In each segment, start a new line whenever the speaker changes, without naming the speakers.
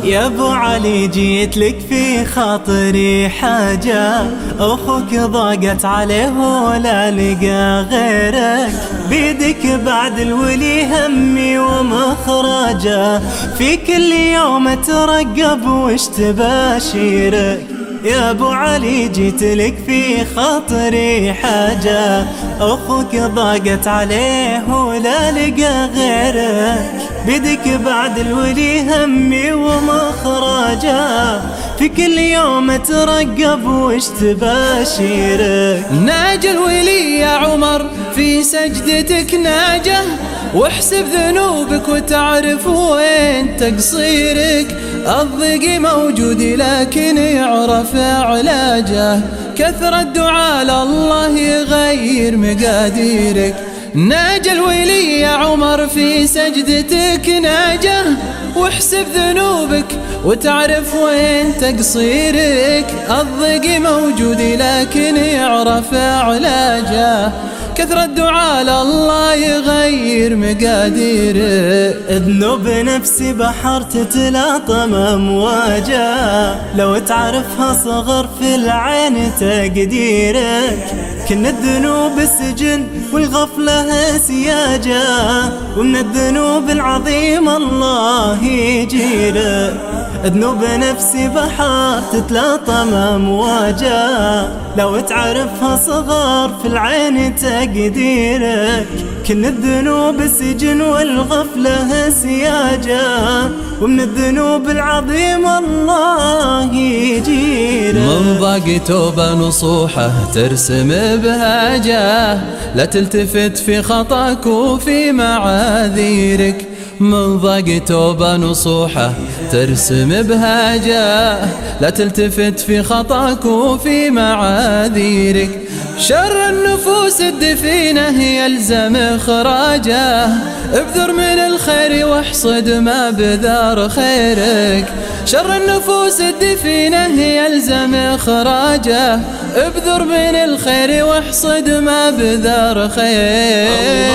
يا ابو علي جيت لك في خاطري حاجة، اخوك ضاقت عليه ولا لقى غيرك، بيدك بعد الولي همي ومخرجه، في كل يوم اترقب وش تباشيرك. يا ابو علي جيت لك في خاطري حاجة، اخوك ضاقت عليه ولا لقى غيرك، بيدك بعد الولي همي ومخرجه، في كل يوم اترقب وش تباشيرك.
ناجى الولي يا عمر في سجدتك ناجه، واحسب ذنوبك وتعرف وين تقصيرك، الضيق موجود لكن يعرف علاجه، كثر الدعاء لله يغير مقاديرك. ناجى الولي يا عمر في سجدتك ناجه، واحسب ذنوبك وتعرف وين تقصيرك، الضيق موجود لكن يعرف علاجه، كثر الدعاء لله يغير مقاديرك.
ذنوب نفسي بحر تتلاطم امواجه، لو تعرفها صغر في العين تقديرك، كن الذنوب السجن والغفلة سياجه، ومن الذنوب العظيمة الله يجيرك. ذنوب نفسي بحر تتلاطم امواجه، لو تعرفها صغر في العين تقديرك، كن الذنوب السجن والغفلة سياجه، ومن الذنوب العظيمة الله يجيرك.
من ضاق توبة نصوحه ترسم بهاجه، لا تلتفت في خطاك وفي معاذيرك، من ضاق توبة نصوحه ترسم بهاجه، لا تلتفت في خطاك وفي معاذيرك، شر النفوس الدفينة يلزم إخراجه، ابذر من الخير واحصد ما بذار خيرك، شر النفوس الدفينة يلزم إخراجه، ابذر من الخير واحصد ما بذار خير.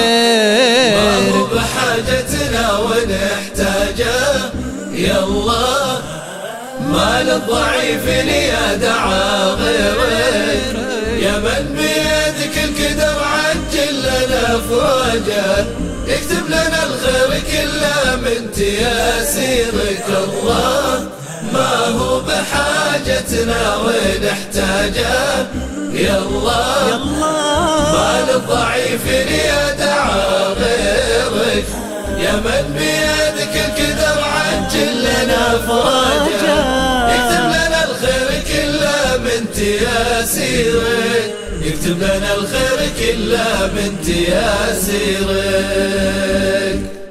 ما هو بحاجتنا ونحتاجه يا الله، ما للضعيف لي دعا غيرك، يا من بيدك القدر عجل لنا فرجه، اكتب لنا الخير كله من تياسيرك. الله ما هو بحاجتنا ونحتاجه يا الله، ما للضعيف لي دعا غيرك، يا من بيدك القدر عجل لنا فرجه، اكتب لنا الخير كله من تياسيرك، يكتب لنا الخير كله من تياسيرك.